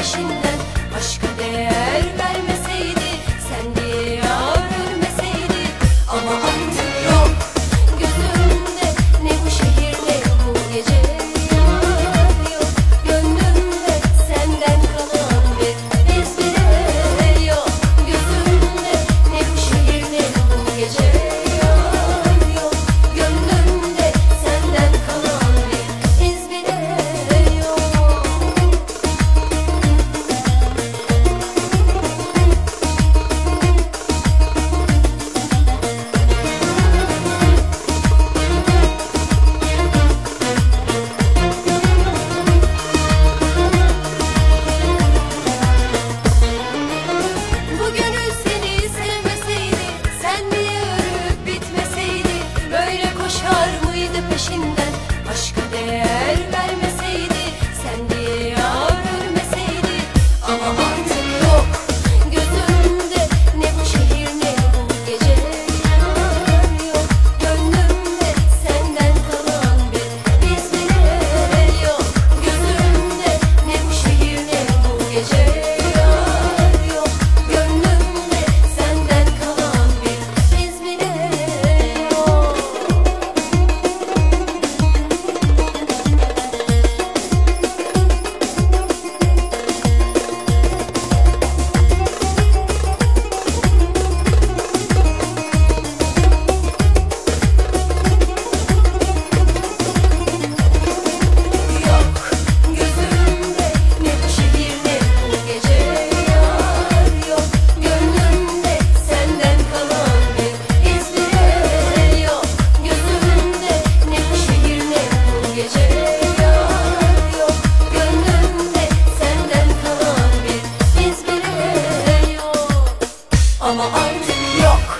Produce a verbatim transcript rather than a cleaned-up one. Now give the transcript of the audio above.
peşinden. Başka değer vermeseydi, sen diye yar ölmeseydi. Ama artık yok gözümde, ne bu şehir ne bu gece. Yar yok gönlümde, senden kalan bir iz bile yok. Gözümde ne bu şehir ne bu gece. Yar yok gönlümde, senden kalan bir iz bile yok. Bu gönül seni sevmeseydi, sen diye ölüp bitmeseydi, böyle koşar mıydı peşinden? Başka değer vermeseydi, sen diye yar ölmeseydi. Ama artık yok gözümde, ne bu şehir ne bu gece. Yar yok gönlümde, senden kalan bir iz bile yok. Gözümde ne bu şehir ne bu gece. Yar yok gönlümde, senden kalan bir iz bile yok. Yok gözümde, ne bu şehir ne bu gece. Yar yok gönlümde, senden kalan bir iz bile yok. Gözümde ne bu şehir ne bu gece. Yar yok gönlümde, senden kalan bir iz bile yok. Ama artık yok